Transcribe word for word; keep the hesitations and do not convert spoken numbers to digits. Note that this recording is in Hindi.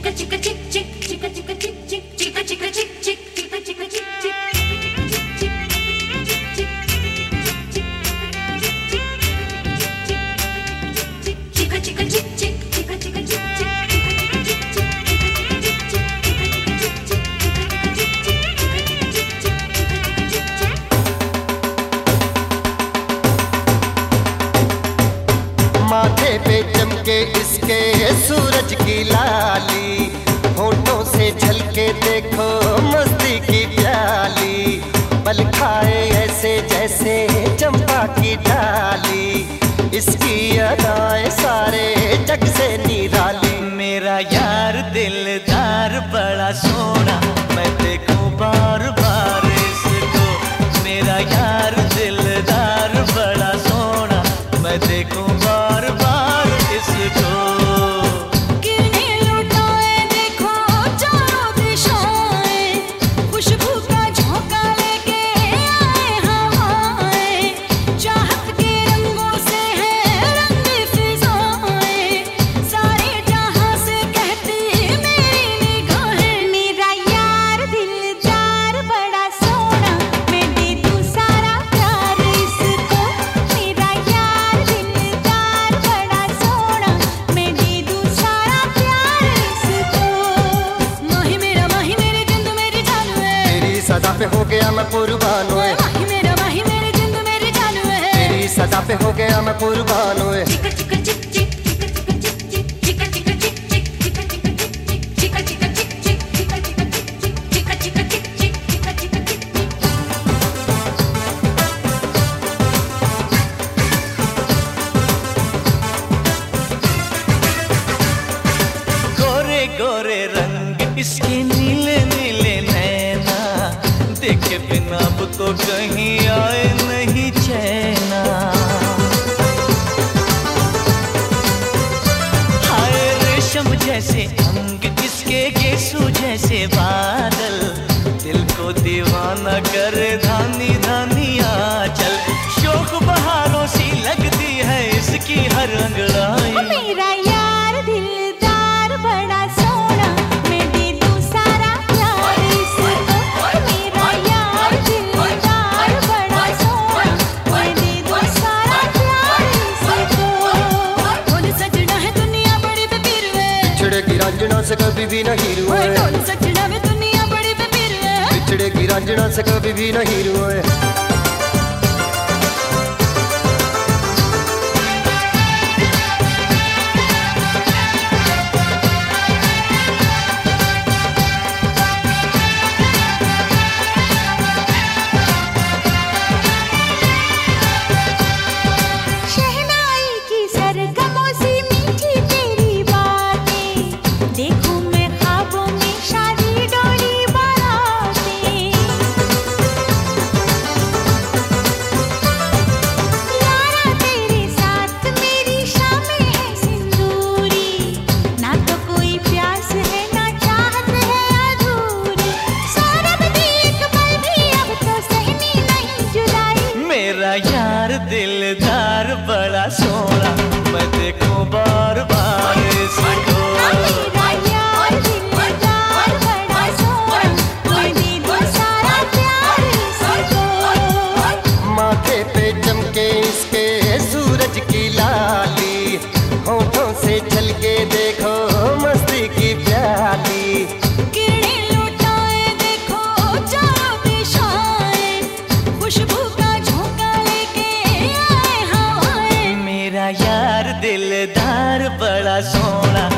माथे पे चमके इसके सूरज की लाली, होठों से झलके देखो मस्ती की प्याली, पल खाए ऐसे जैसे चंपा की डाली, इसकी अदाएं सारे जग से निराली। मेरा यार दिलदार बड़ा सोना, मैं देखूं बार बार इसको। मेरा यार दिलदार बड़ा सोना, मैं देखूं बार बार इसको। सदा पे हो गया मैं कुर्बान हुए, माही मेरा माही मेरे जिंद मेरी जान हुए, तेरी सदा पे हो गया मैं कुर्बान हुए। गोरे गोरे रंग इसके नीले नीले नैना, देखे बिना अब तो कहीं आए नहीं चैना। हाय रेशम जैसे अंग इसके, गेसू जैसे बादल, दिल को दीवाना करे धानी धानी आंचल। शोक बहारों सी लगती है इसकी हर अंगड़ाई। मेरा यार दिलदार बड़ा सोना, मैं दे दूं सारा प्यार इसको। मेरा यार दिलदार बड़ा सोना, मैं दे दूं सारा प्यार इसको। ढोल सजना है दुनिया बड़ी बेपीर वे, बिछड़ेगी रांझना से कभी भी नहीं रुए, ढोल सजना में दुनिया बड़ी बेपीर वे, बिछड़ेगी रांझना से कभी भी नहीं रुए। मेरा यार दिलदार बड़ा सोना, मैं देखूं बार बार इसको। मेरा यार दिलदार बड़ा सोना, मैं दे दूं सारा प्यार इसको। माथे पे चमके इसके सूरज की लाली, होठों से झलके देखो मस्ती की प्याली, किरणें लुटाए देखो चारों दिशाएं, खुशबू का झोंका लेके आए हवाएं। मेरा यार दिलदार बड़ा सोना,